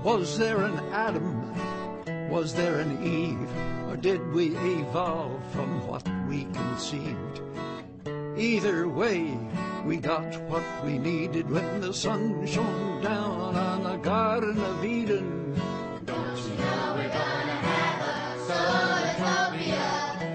Was there an Adam? Was there an Eve? Or did we evolve from what we conceived? Either way, we got what we needed when the sun shone down on the Garden of Eden. Don't you know we're gonna have a Solartopia,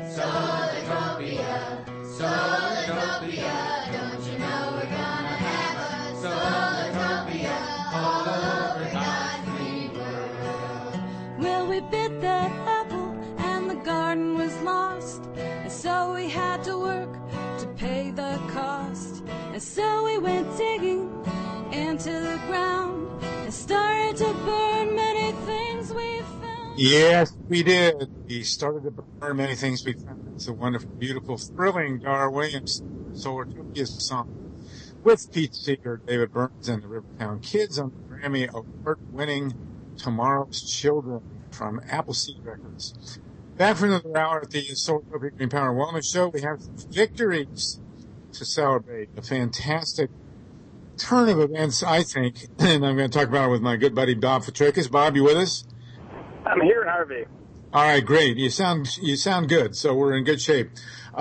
Solartopia, Solartopia. Don't you know we're gonna have a Solartopia all over God's green world. Well, we bit that apple and the garden was lost, and so we had to work to pay the cost. And so we went digging into the ground and started to burn many things we found. Yes, we did. We started to burn many things we found. It's a wonderful, beautiful, thrilling Dar Williams Solartopia song with Pete Seeger, David Burns, and the Rivertown Kids on the Grammy Award-winning Tomorrow's Children from Appleseed Records. Back for another hour at the Solartopia Green Power and Wellness Show. We have victories to celebrate. A fantastic turn of events, I think, and I'm going to talk about it with my good buddy Bob Fitrakis. Bob, you with us? I'm here, Harvey. All right, great. You sound good, so we're in good shape.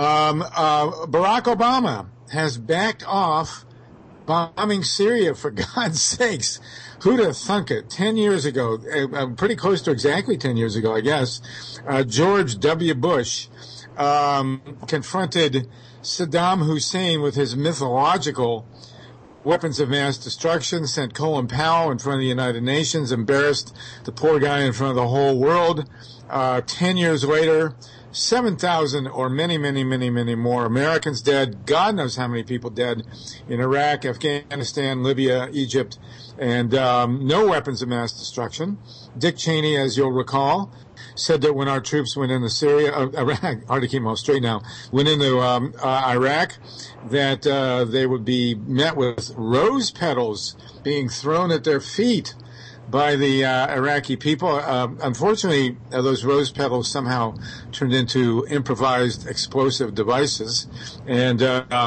Barack Obama has backed off bombing Syria, for God's sakes. Who'd have thunk it? 10 years ago, pretty close to exactly 10 years ago, I guess, George W. Bush confronted Saddam Hussein with his mythological weapons of mass destruction, sent Colin Powell in front of the United Nations, embarrassed the poor guy in front of the whole world. 10 years later, 7,000 or many more Americans dead. God knows how many people dead in Iraq, Afghanistan, Libya, Egypt, and no weapons of mass destruction. Dick Cheney, as you'll recall, said that when our troops went into Iraq, hard to keep them all straight now, went into Iraq, that they would be met with rose petals being thrown at their feet by the Iraqi people. Unfortunately, those rose petals somehow turned into improvised explosive devices. And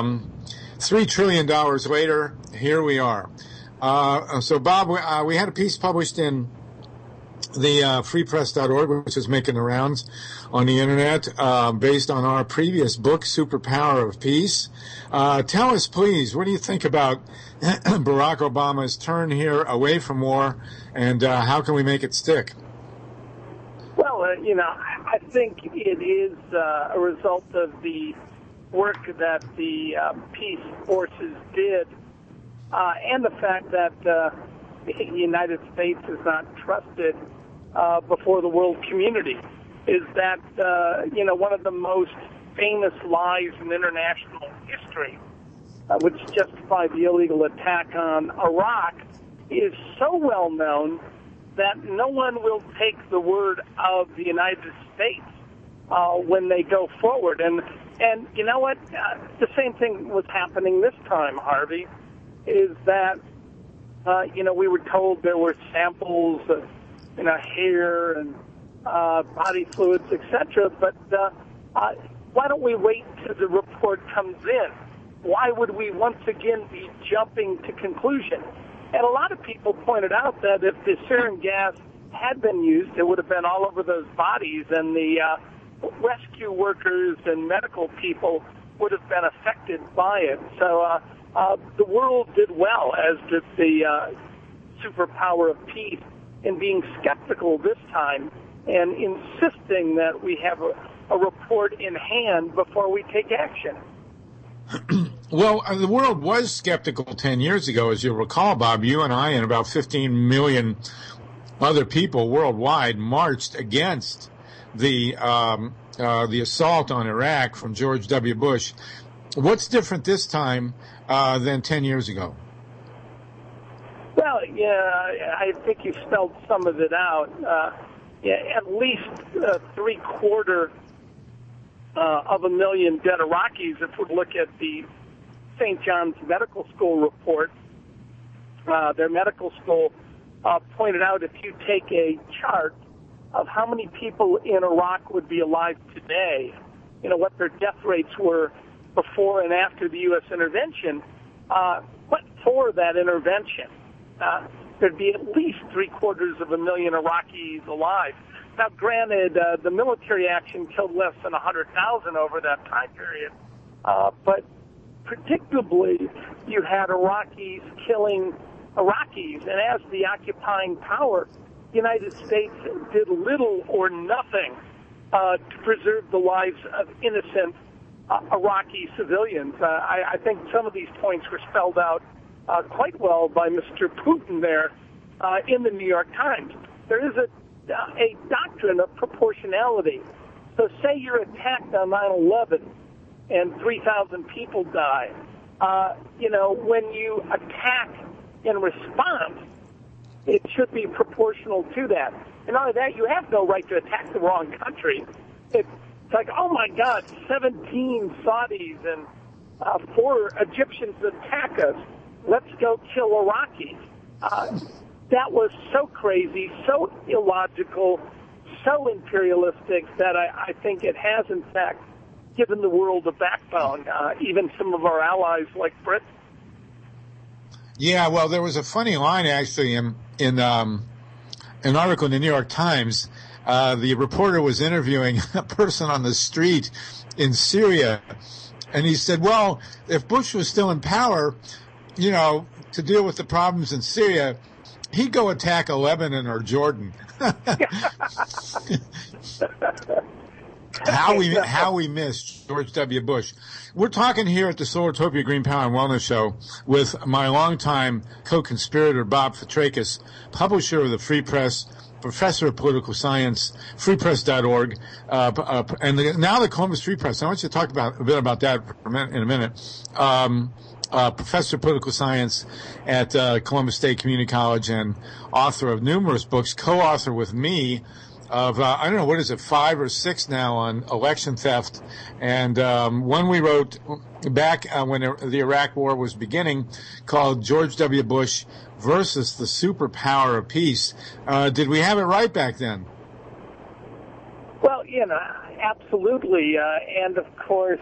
$3 trillion later, here we are. So, Bob, we had a piece published in the freepress.org, which is making the rounds on the internet, based on our previous book, Superpower of Peace. Tell us, please, what do you think about Barack Obama's turn here away from war, and how can we make it stick? Well, I think it is a result of the work that the peace forces did, and the fact that the United States is not trusted before the world community. Is that, one of the most famous lies in international history, which justified the illegal attack on Iraq, is so well known that no one will take the word of the United States when they go forward. And you know what? The same thing was happening this time, Harvey, is that, we were told there were samples of, hair and body fluids, etc., but why don't we wait till the report comes in? Why would we once again be jumping to conclusions? And a lot of people pointed out that if the sarin gas had been used, it would have been all over those bodies, and the rescue workers and medical people would have been affected by it. So the world did well, as did the superpower of peace, in being skeptical this time and insisting that we have a report in hand before we take action. Well, the world was skeptical 10 years ago, as you'll recall, Bob. You and I and about 15 million other people worldwide marched against the assault on Iraq from George W. Bush. What's different this time than 10 years ago? Well, I think you spelled some of it out. At least 750,000 dead Iraqis, if we look at the St. John's Medical School report. Their medical school pointed out if you take a chart of how many people in Iraq would be alive today, what their death rates were before and after the U.S. intervention, but for that intervention, there'd be at least 750,000 Iraqis alive. Now, granted, the military action killed less than 100,000 over that time period, but predictably, you had Iraqis killing Iraqis, and as the occupying power, the United States did little or nothing to preserve the lives of innocent Iraqi civilians. I think some of these points were spelled out quite well by Mr. Putin there in the New York Times. There is a doctrine of proportionality. So say you're attacked on 9/11 and 3,000 people die. When you attack in response, it should be proportional to that. And not only that, you have no right to attack the wrong country. It's like, oh my God, 17 Saudis and 4 Egyptians attack us. Let's go kill Iraqis. That was so crazy, so illogical, so imperialistic that I think it has, in fact, given the world a backbone, even some of our allies like Britain. Yeah, well, there was a funny line, actually, in an article in the New York Times. The reporter was interviewing a person on the street in Syria, and he said, well, if Bush was still in power, to deal with the problems in Syria, he'd go attack Lebanon or Jordan. How we missed George W. Bush. We're talking here at the Solartopia Green Power and Wellness Show with my longtime co-conspirator, Bob Fitrakis, publisher of the Free Press, professor of political science, freepress.org, and now the Columbus Free Press. I want you to talk a bit about that in a minute. Professor of political science at Columbus State Community College and author of numerous books, co-author with me of, 5 or 6 now on election theft. And one we wrote back when the Iraq War was beginning called George W. Bush versus the Superpower of Peace. Did we have it right back then? Well, absolutely. And, of course,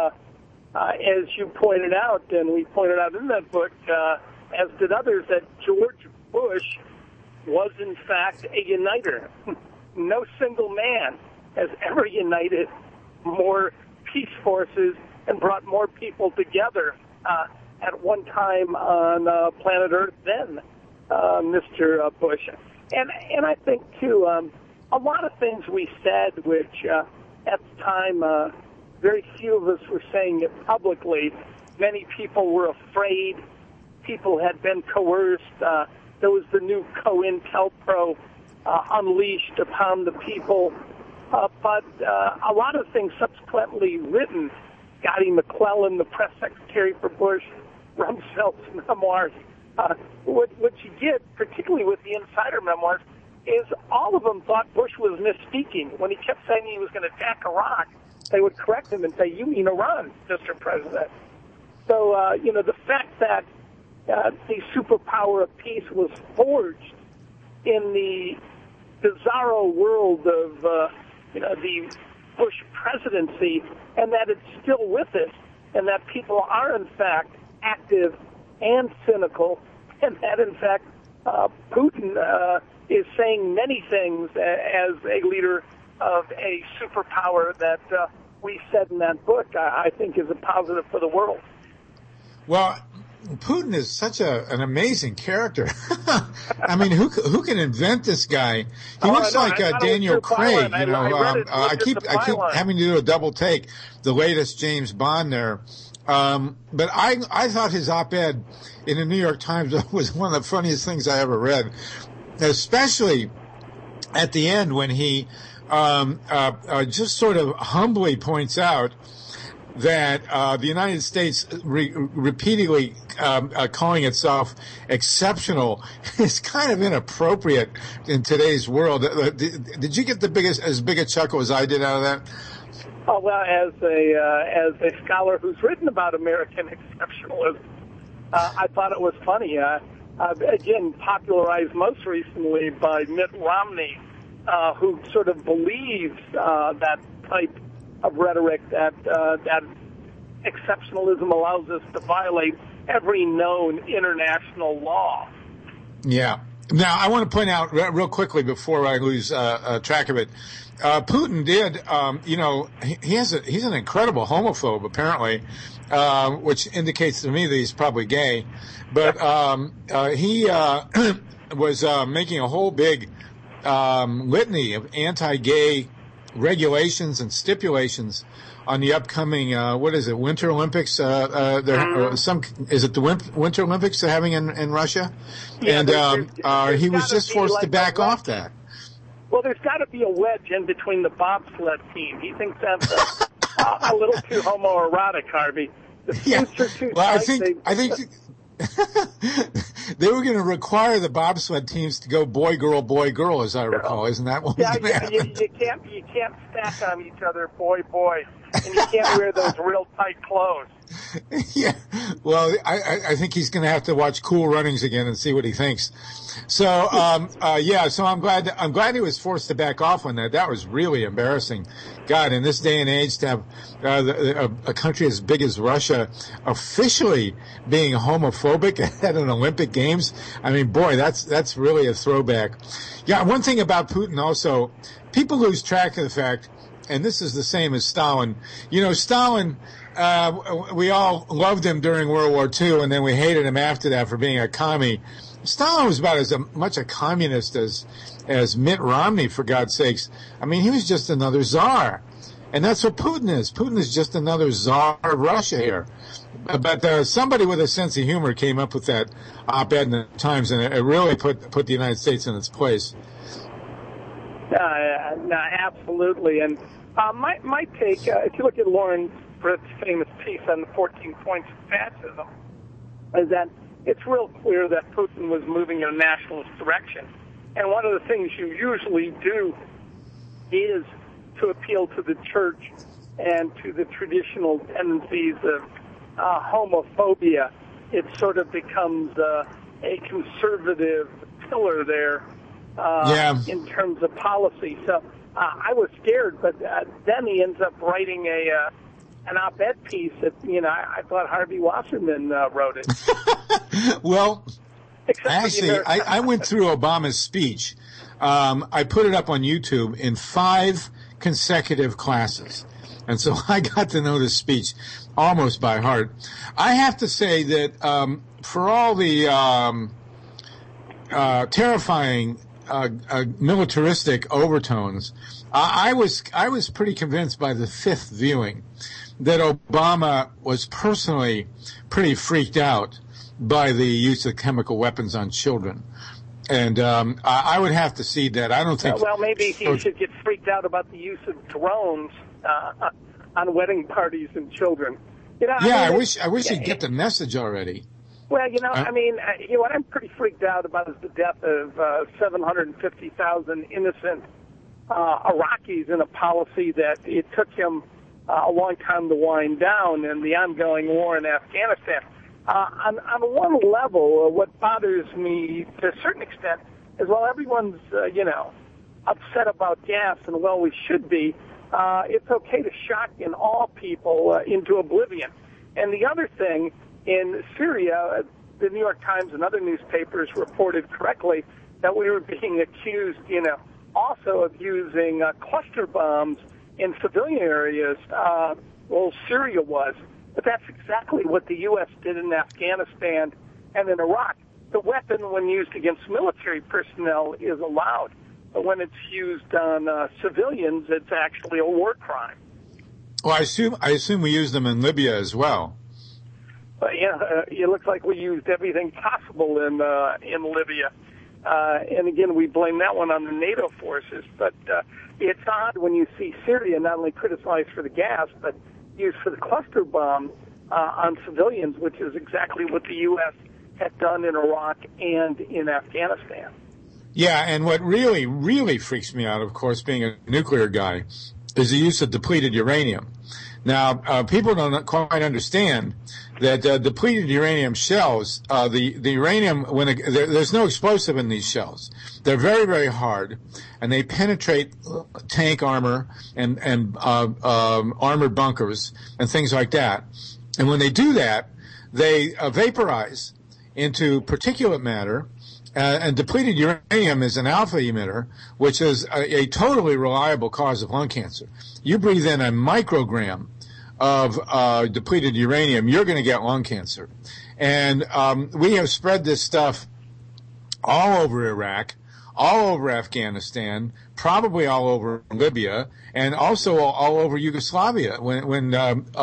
as you pointed out, and we pointed out in that book, as did others, that George Bush was, in fact, a uniter. No single man has ever united more peace forces and brought more people together at one time on planet Earth than Mr. Bush. And I think, too, a lot of things we said, which at the time very few of us were saying it publicly. Many people were afraid. People had been coerced. There was the new COINTELPRO unleashed upon the people. But a lot of things subsequently written, Scotty McClellan, the press secretary for Bush, Rumsfeld's memoirs, what you get, particularly with the insider memoirs, is all of them thought Bush was misspeaking. When he kept saying he was going to attack Iraq, they would correct him and say, you mean Iran, Mr. President. So, the fact that the superpower of peace was forged in the bizarro world of, the Bush presidency, and that it's still with us, and that people are, in fact, active and cynical, and that, in fact, Putin is saying many things as a leader of a superpower that we said in that book, I think is a positive for the world. Well, Putin is such an amazing character. I mean, who can invent this guy? He looks like Daniel Craig. I keep having to do a double take. The latest James Bond there. But I thought his op-ed in the New York Times was one of the funniest things I ever read, especially at the end when he just sort of humbly points out that the United States repeatedly calling itself exceptional is kind of inappropriate in today's world. Did you get as big a chuckle as I did out of that? Oh, well, as a scholar who's written about American exceptionalism, I thought it was funny. Again, popularized most recently by Mitt Romney, who sort of believes that type of rhetoric that exceptionalism allows us to violate every known international law. Yeah. Now, I want to point out real quickly before I lose track of it. Putin did, he's an incredible homophobe, apparently, which indicates to me that he's probably gay. But he was making a whole big litany of anti-gay regulations and stipulations on the upcoming Winter Olympics? Is it the Winter Olympics they're having in Russia? Yeah, and he was just forced to back off that. Well, there's got to be a wedge in between the bobsled team. He thinks that's a little too homoerotic, Harvey. The suits are too tight. I think they were going to require the bobsled teams to go boy, girl, as I recall. Isn't that what? Yeah, you can't stack on each other, boy, and you can't wear those real tight clothes. Yeah, well, I think he's going to have to watch Cool Runnings again and see what he thinks. So, so I'm glad he was forced to back off on that. That was really embarrassing. God, in this day and age, to have a country as big as Russia officially being homophobic at an Olympic Games, I mean, boy, that's really a throwback. Yeah, one thing about Putin also, people lose track of the fact, and this is the same as Stalin. Stalin, we all loved him during World War II, and then we hated him after that for being a commie. Stalin was about as much a communist as Mitt Romney, for God's sakes. I mean, he was just another czar. And that's what Putin is. Putin is just another czar of Russia here. But somebody with a sense of humor came up with that op-ed in the Times, and it really put the United States in its place. Absolutely. And my take, if you look at Lauren Britt's famous piece on the 14 points of fascism, is that it's real clear that Putin was moving in a nationalist direction. And one of the things you usually do is to appeal to the church and to the traditional tendencies of homophobia. It sort of becomes a conservative pillar there in terms of policy. So I was scared, but then he ends up writing an op-ed piece that, I thought Harvey Wasserman wrote it. Well, actually, I went through Obama's speech. I put it up on YouTube in 5 consecutive classes. And so I got to know this speech almost by heart. I have to say that for all the terrifying militaristic overtones, I was pretty convinced by the 5th viewing that Obama was personally pretty freaked out by the use of chemical weapons on children. And I would have to see that. I don't think... Well, maybe he should get freaked out about the use of drones on wedding parties and children. I wish he'd get the message already. Well, what I'm pretty freaked out about is the death of 750,000 innocent Iraqis in a policy that it took him a long time to wind down, and the ongoing war in Afghanistan. On one level, what bothers me to a certain extent is while everyone's, upset about gas, and well, we should be, it's okay to shock and awe people into oblivion. And the other thing, in Syria, the New York Times and other newspapers reported correctly that we were being accused, also of using cluster bombs in civilian areas. Syria was. But that's exactly what the U.S. did in Afghanistan and in Iraq. The weapon, when used against military personnel, is allowed. But when it's used on civilians, it's actually a war crime. Well, I assume we use them in Libya as well. It looks like we used everything possible in Libya. And again, we blame that one on the NATO forces. But it's odd when you see Syria not only criticized for the gas, but used for the cluster bomb on civilians, which is exactly what the U.S. had done in Iraq and in Afghanistan. Yeah, and what really, really freaks me out, of course, being a nuclear guy, is the use of depleted uranium. Now, people don't quite understand that depleted uranium shells, the uranium, there's no explosive in these shells. They're very, very hard, and they penetrate tank armor and armored bunkers and things like that. And when they do that, they vaporize into particulate matter, And depleted uranium is an alpha emitter, which is a totally reliable cause of lung cancer. You breathe in a microgram of depleted uranium, you're going to get lung cancer. And we have spread this stuff all over Iraq, all over Afghanistan, probably all over Libya, and also all over Yugoslavia. When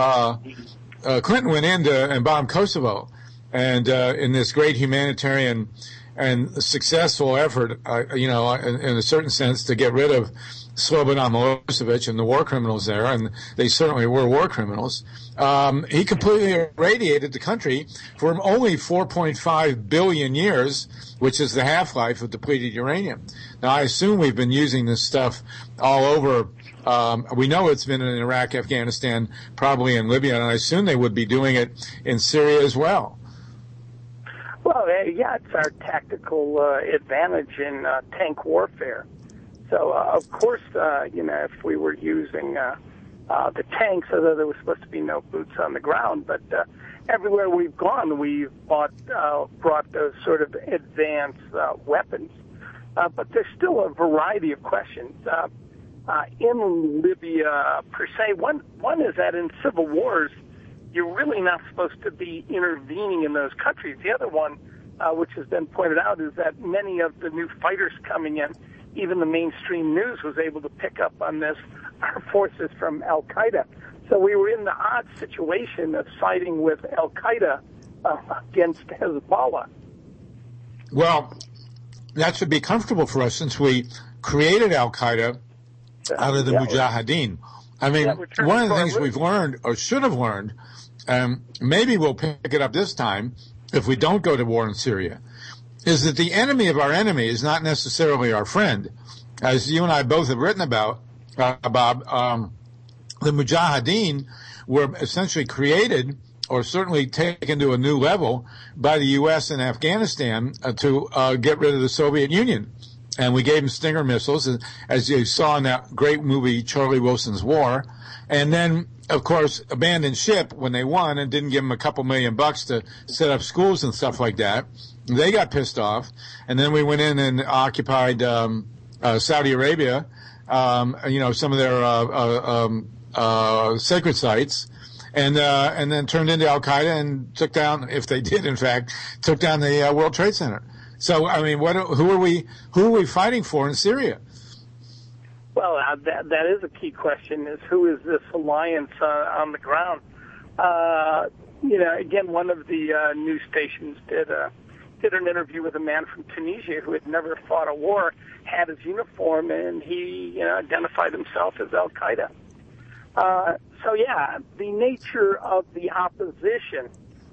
Clinton went in and bombed Kosovo, and in this great humanitarian and successful effort, in a certain sense, to get rid of Slobodan Milosevic and the war criminals there, and they certainly were war criminals, he completely irradiated the country for only 4.5 billion years, which is the half-life of depleted uranium. Now, I assume we've been using this stuff all over. We know it's been in Iraq, Afghanistan, probably in Libya, and I assume they would be doing it in Syria as well. Well, yeah, it's our tactical advantage in tank warfare. So, of course, if we were using the tanks, although there was supposed to be no boots on the ground, but everywhere we've gone, we've brought those sort of advanced weapons. But there's still a variety of questions. In Libya, per se, one is that in civil wars, you're really not supposed to be intervening in those countries. The other one, which has been pointed out, is that many of the new fighters coming in, even the mainstream news was able to pick up on this, are forces from Al-Qaeda. So we were in the odd situation of siding with Al-Qaeda against Hezbollah. Well, that should be comfortable for us since we created Al-Qaeda out of the Mujahideen. I mean, one of the things we've learned, or should have learned, maybe we'll pick it up this time if we don't go to war in Syria, is that the enemy of our enemy is not necessarily our friend. As you and I both have written about, Bob, the Mujahideen were essentially created, or certainly taken to a new level, by the U.S. and Afghanistan to get rid of the Soviet Union. And we gave them Stinger missiles, as you saw in that great movie, Charlie Wilson's War. And then, of course, abandoned ship when they won and didn't give them a couple $1 million to set up schools and stuff like that. They got pissed off. And then we went in and occupied Saudi Arabia, some of their sacred sites. And then turned into Al-Qaeda and took down, if they did, in fact, took down the World Trade Center. So, I mean, who are we fighting for in Syria? Well, that is a key question, is who is this alliance on the ground? Again, one of the news stations did an interview with a man from Tunisia who had never fought a war, had his uniform, and he identified himself as Al-Qaeda. So, yeah, the nature of the opposition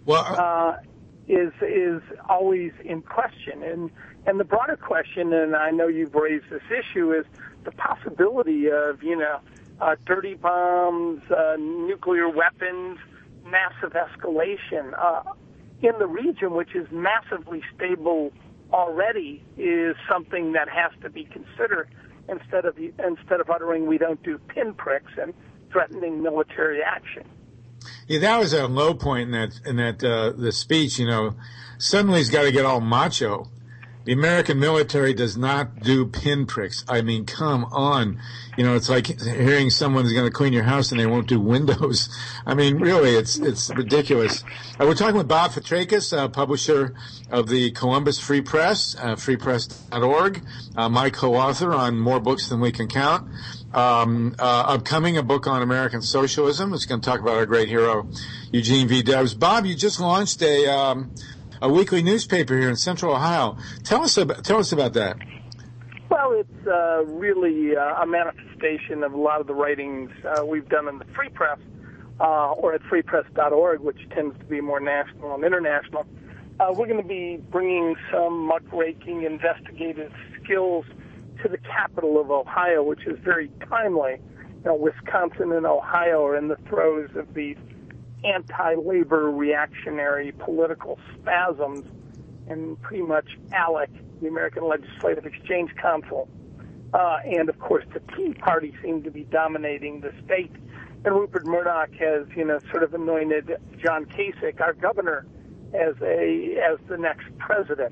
is always in question. And the broader question, and I know you've raised this issue, is the possibility of, dirty bombs, nuclear weapons, massive escalation in the region, which is massively stable already, is something that has to be considered instead of uttering "we don't do pinpricks" and threatening military action. Yeah, that was a low point in that the speech. Suddenly he's got to get all macho. The American military does not do pinpricks. I mean, come on. It's like hearing someone's going to clean your house and they won't do windows. I mean, really, it's ridiculous. We're talking with Bob Fitrakis, publisher of the Columbus Free Press, freepress.org, my co-author on More Books Than We Can Count. Upcoming, a book on American socialism. It's going to talk about our great hero, Eugene V. Debs. Bob, you just launched a weekly newspaper here in Central Ohio. Tell us about that. Well, it's really a manifestation of a lot of the writings we've done in the Free Press, or at freepress.org, which tends to be more national and international. We're going to be bringing some muckraking investigative skills to the capital of Ohio, which is very timely. Wisconsin and Ohio are in the throes of these anti-labor reactionary political spasms, and pretty much ALEC, the American Legislative Exchange Council, and of course the Tea Party seem to be dominating the state. And Rupert Murdoch has, sort of anointed John Kasich, our governor, as the next president.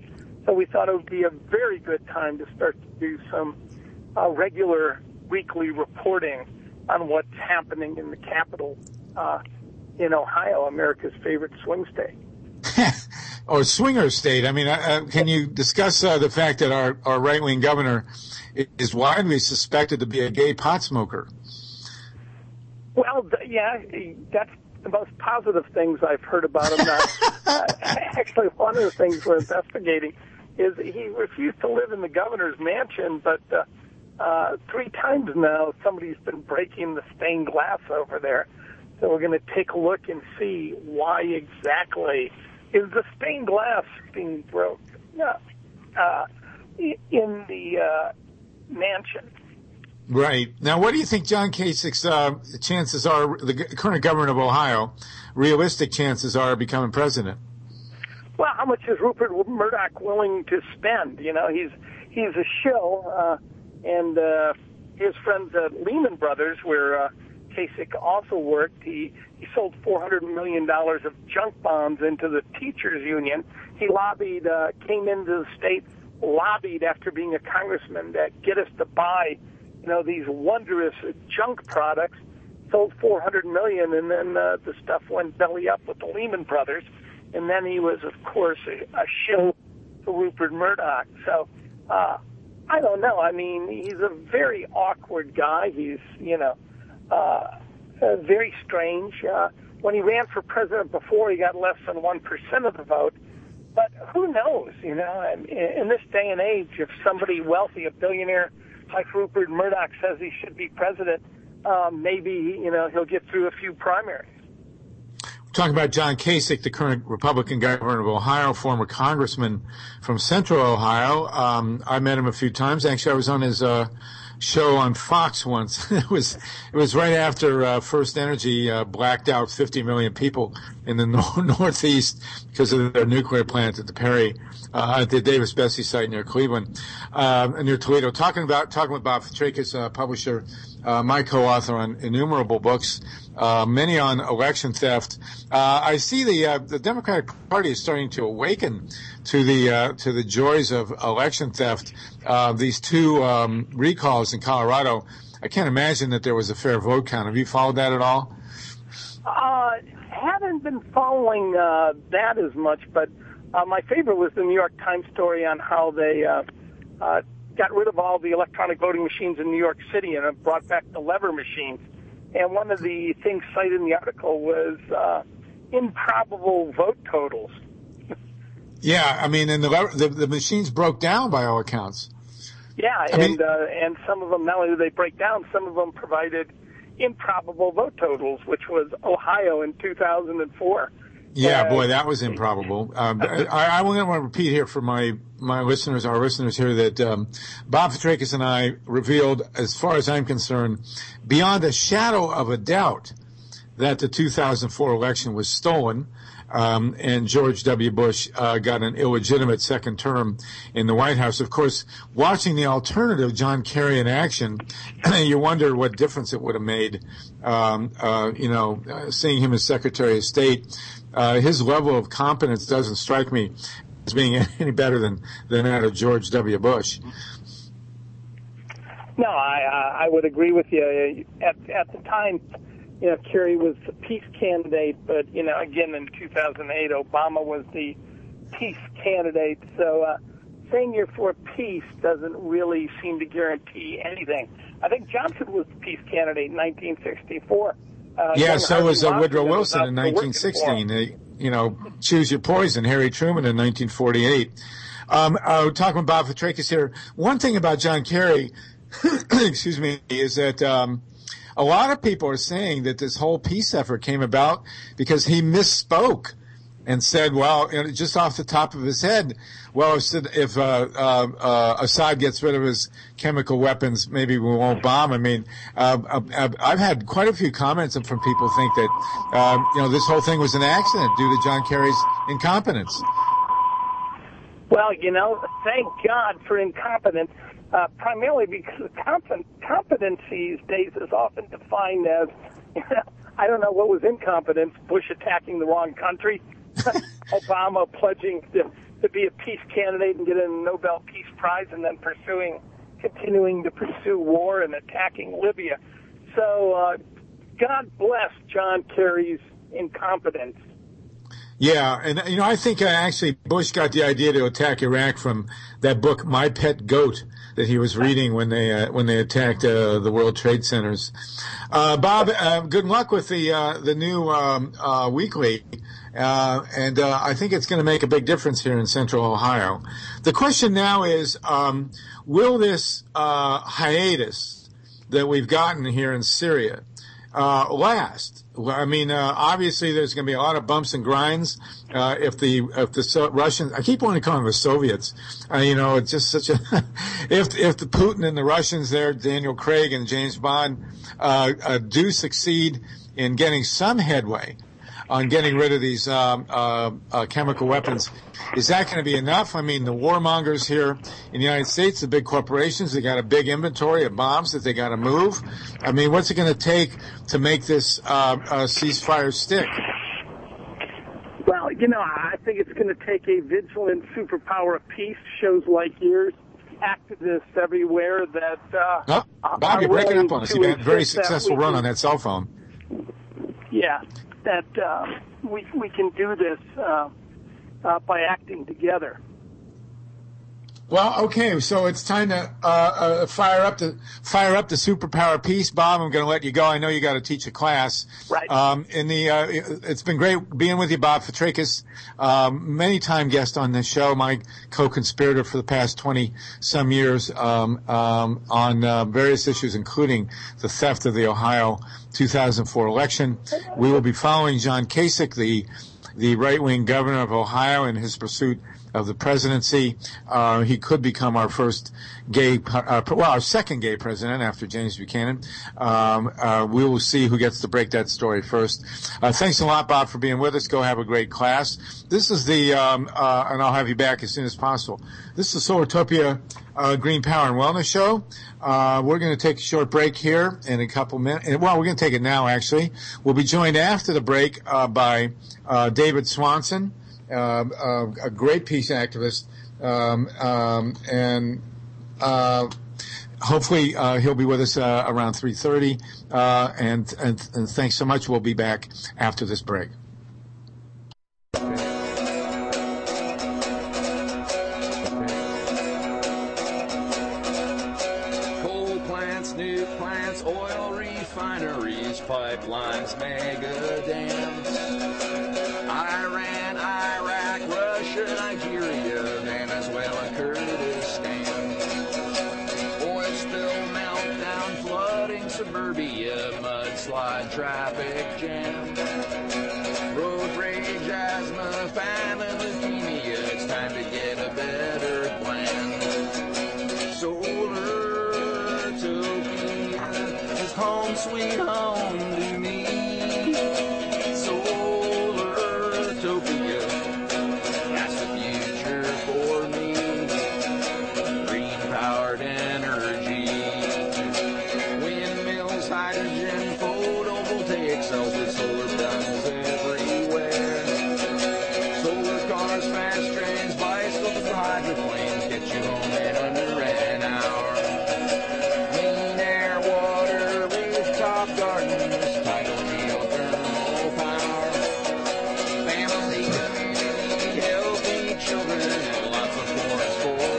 So we thought it would be a very good time to start to do some regular weekly reporting on what's happening in the Capitol in Ohio, America's favorite swing state. Or swinger state. I mean, can you discuss the fact that our right-wing governor is widely suspected to be a gay pot smoker? Well, yeah, that's the most positive things I've heard about him now. Actually, one of the things we're investigating is he refused to live in the governor's mansion, but 3 times now somebody's been breaking the stained glass over there. So we're going to take a look and see why exactly is the stained glass being broke in the mansion. Right. Now, what do you think John Kasich's chances are, the current governor of Ohio, realistic chances are of becoming president? Well, how much is Rupert Murdoch willing to spend? You know, he's a shill, and his friends at Lehman Brothers, where Kasich also worked, he sold $400 million of junk bonds into the teachers union. He lobbied, came into the state, lobbied after being a congressman to get us to buy, these wondrous junk products, sold $400 million, and then the stuff went belly up with the Lehman Brothers. And then he was, of course, a shill to Rupert Murdoch. So, I don't know. I mean, he's a very awkward guy. He's, very strange. When he ran for president before, he got less than 1% of the vote. But who knows, in this day and age, if somebody wealthy, a billionaire like Rupert Murdoch says he should be president, maybe, he'll get through a few primaries. Talking about John Kasich, the current Republican governor of Ohio, former congressman from Central Ohio. I met him a few times. Actually, I was on his show on Fox once. It was right after First Energy blacked out 50 million people in the Northeast because of their nuclear plant at the Davis-Besse site near Cleveland, near Toledo. Talking with Bob Fitrakis, publisher, my co-author on innumerable books, many on election theft. I see the Democratic Party is starting to awaken to the joys of election theft. These 2 recalls in Colorado. I can't imagine that there was a fair vote count. Have you followed that at all? Haven't been following that as much, but my favorite was the New York Times story on how they got rid of all the electronic voting machines in New York City and have brought back the lever machines. And one of the things cited in the article was improbable vote totals. Yeah, I mean, and the machines broke down by all accounts. Yeah, and some of them, not only did they break down, some of them provided improbable vote totals, which was Ohio in 2004. Yeah, boy, that was improbable. I want to repeat here for my listeners, our listeners here, that Bob Fitrakis and I revealed, as far as I'm concerned, beyond a shadow of a doubt, that the 2004 election was stolen, and George W. Bush got an illegitimate second term in the White House. Of course, watching the alternative, John Kerry, in action, you wonder what difference it would have made, seeing him as Secretary of State. His level of competence doesn't strike me as being any better than that of George W. Bush. No, I would agree with you. At the time, Kerry was the peace candidate, but, again, in 2008, Obama was the peace candidate. So saying you're for peace doesn't really seem to guarantee anything. I think Johnson was the peace candidate in 1964. So was Woodrow Wilson in 1916. Choose your poison, Harry Truman in 1948. Talking about Bob Fitrakis here. One thing about John Kerry, excuse me, is that a lot of people are saying that this whole peace effort came about because he misspoke and said, well, just off the top of his head, well, if Assad gets rid of his chemical weapons, maybe we won't bomb. I mean, I've had quite a few comments from people think that, this whole thing was an accident due to John Kerry's incompetence. Well, thank God for incompetence, primarily because competence these days is often defined as, I don't know what was incompetence, Bush attacking the wrong country. Obama pledging to be a peace candidate and get a Nobel Peace Prize, and then continuing to pursue war and attacking Libya. So God bless John Kerry's incompetence. Yeah, and I think actually Bush got the idea to attack Iraq from that book, My Pet Goat, that he was reading when they attacked the World Trade Centers. Bob, good luck with the new weekly. And I think it's going to make a big difference here in Central Ohio. The question now is, will this hiatus that we've gotten here in Syria last? I mean, obviously there's going to be a lot of bumps and grinds if the Russians, I keep wanting to call them the Soviets, it's just such a if the Putin and the Russians there, Daniel Craig and James Bond, do succeed in getting some headway on getting rid of these chemical weapons, is that going to be enough? I mean, the warmongers here in the United States, the big corporations, they got a big inventory of bombs that they got to move. I mean, what's it going to take to make this ceasefire stick? Well, I think it's going to take a vigilant superpower of peace, shows like yours, activists everywhere that Bob, you're breaking up on us. You've had a very successful run on that cell phone. Yeah, that we can do this by acting together. Well, okay, so it's time to fire up the superpower piece, Bob. I'm going to let you go. I know you got to teach a class. Right. It's been great being with you, Bob Fitrakis, many-time guest on this show, my co-conspirator for the past 20-some years on various issues, including the theft of the Ohio 2004 election. We will be following John Kasich, the right-wing governor of Ohio, in his pursuit of the presidency. He could become our first our second gay president after James Buchanan. We will see who gets to break that story first. Thanks a lot, Bob, for being with us. Go have a great class. This is and I'll have you back as soon as possible. This is Solartopia Green Power and Wellness Show. We're going to take a short break here in a couple minutes. Well, we're going to take it now, actually. We'll be joined after the break by David Swanson, a great peace activist, and hopefully he'll be with us around 3:30. And thanks so much. We'll be back after this break. Coal plants, nuke plants, oil refineries, pipelines, mega dams. Iran, Iraq, Russia, Nigeria, Venezuela, Kurdistan. Oil spill, meltdown, flooding, suburbia, mudslide, traffic jam. Road rage, asthma, famine, leukemia. It's time to get a better plan. Solartopia is home sweet home to me. That's the future for me. Green powered energy. Windmills, hydrogen, photovoltaic cells with solar panels everywhere. Solar cars, fast trains, bicycles, hydroplanes get you home in under an hour. Clean air, water, rooftop gardens, tidal geothermal power. Family, community, healthy children, and lots of forest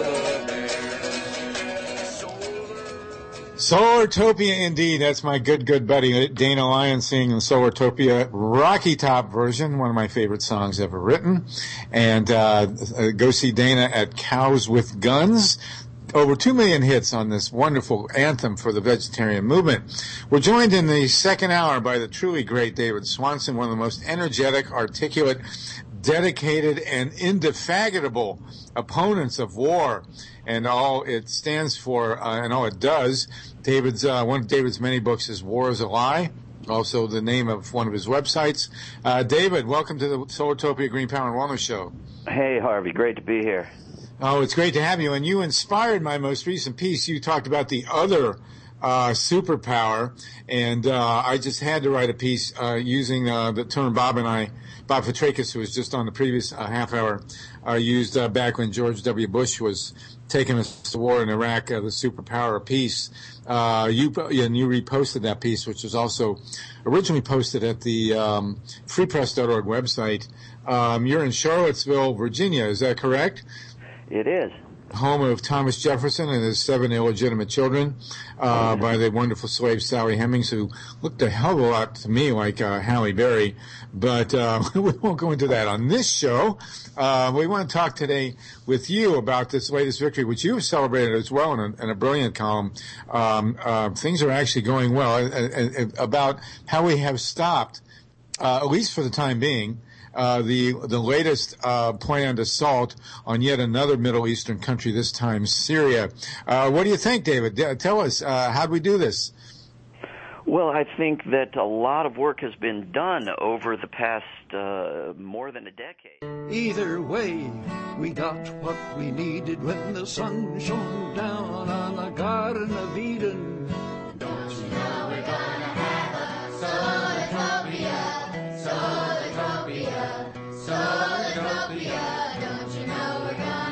for the bears. Solartopia indeed. That's my good buddy Dana Lyon singing the Solartopia Rocky Top version, one of my favorite songs ever written. And go see Dana at Cows with Guns. Over 2 million hits on this wonderful anthem for the vegetarian movement. We're joined in the second hour by the truly great David Swanson, one of the most energetic, articulate, dedicated, and indefatigable opponents of war and all it stands for and all it does. One of David's many books is War is a Lie, also the name of one of his websites. David, welcome to the Solartopia Green Power and Wellness Show. Hey, Harvey. Great to be here. Oh, it's great to have you. And you inspired my most recent piece. You talked about the other superpower, and I just had to write a piece using the term Bob Petrakis, who was just on the previous half hour, used back when George W. Bush was taking us to war in Iraq, the superpower of peace. You reposted that piece, which was also originally posted at the freepress.org website. You're in Charlottesville, Virginia, is that correct? It is. Home of Thomas Jefferson and his 7 illegitimate children by the wonderful slave Sally Hemings, who looked a hell of a lot to me like Halle Berry. But we won't go into that on this show. We want to talk today with you about this latest victory, which you've celebrated as well in a brilliant column. Things are actually going well, about how we have stopped, at least for the time being, the latest planned assault on yet another Middle Eastern country, this time Syria. What do you think, David? Tell us, how do we do this? Well, I think that a lot of work has been done over the past more than a decade. Either way, we got what we needed when the sun shone down on the Garden of Eden. Don't you know we're gonna have a Solartopia, Solartopia, Solartopia. Don't you know we're gonna